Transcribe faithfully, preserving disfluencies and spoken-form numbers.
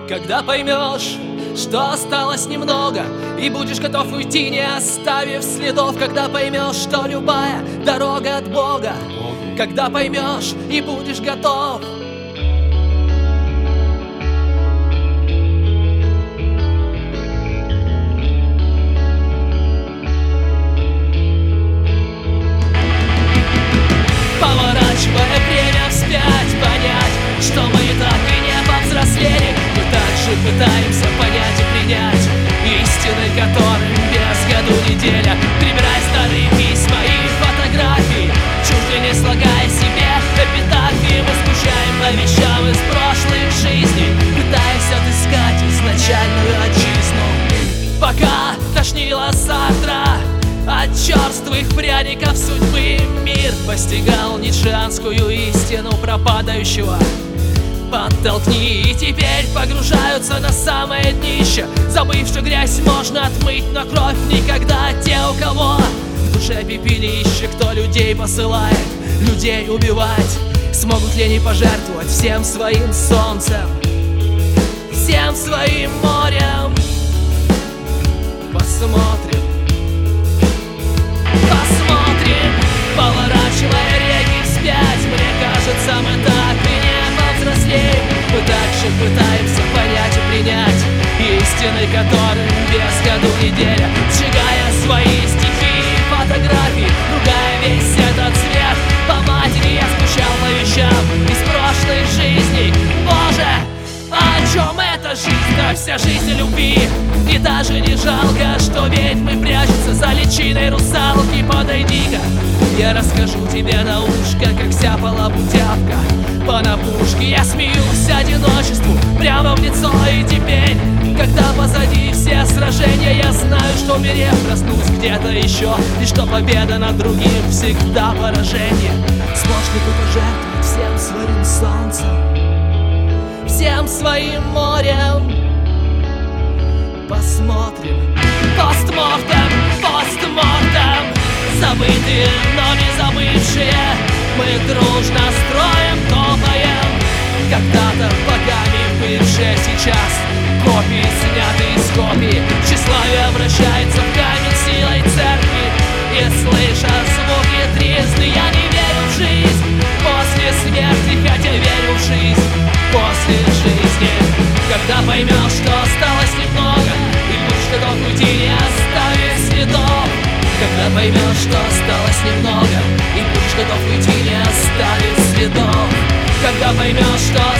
Когда поймешь, что осталось немного, и будешь готов уйти, не оставив следов. Когда поймешь, что любая дорога от Бога. Когда поймешь и будешь готов. Поворачивая время вспять, понять, что мы и так и не повзрослели. Мы также пытаемся понять и принять истины, которым без году неделя. Перебирай старые письма и фотографии, чуть ли не слагая себе эпитафии. Мы скучаем по вещам из прошлых жизней, пытаясь отыскать изначальную отчизну. Пока тошнило Сартра от черствых пряников судьбы, мир постигал ницшеанскую истину про падающего. Подтолкни, и теперь погружаются на самое днище, забыв, что грязь можно отмыть, но кровь никогда. Те, у кого в душе пепелище, кто людей посылает людей убивать, смогут ли они пожертвовать всем своим солнцем, всем своим морем? Посмотрим. Посмотрим, поворачивая реки вспять. Мне кажется, мы так и не повзрослеем. Мы также пытаемся понять и принять истины, которым без году неделя. Сжигая свои стихи и фотографии, ругая весь этот свет. По матери я скучал по вещам из прошлой жизни. Боже, а о чем эта жизнь? Да вся жизнь о любви. И даже не жалко, что ведьмы прячутся за личиной русалки. Подойди-ка, я расскажу тебе на ушко, как сяпала бутявка по напушке. Я смеюсь одиночеству прямо в лицо. И теперь, когда позади все сражения, я знаю, что умерев, проснусь где-то еще, и что победа над другим всегда поражение. Сможешь ли ты пожертвовать всем своим солнцем, всем своим морем? Посмотрим. Постмортем, постмортем. Забытые, но не забывшие. Мы дружно строим, топаем. Когда-то богами бывшие, сейчас копии сняты из копий. Тщеславие обращается в камень силой церкви. И слыша звуки тризны, я не верю в жизнь после смерти, хотя верю в жизнь после жизни. Когда поймешь, что осталось немного, и будешь готов уйти, не оставив следов. Когда поймешь, что осталось немного, и будешь готов уйти, не оставив следов. Когда поймешь, что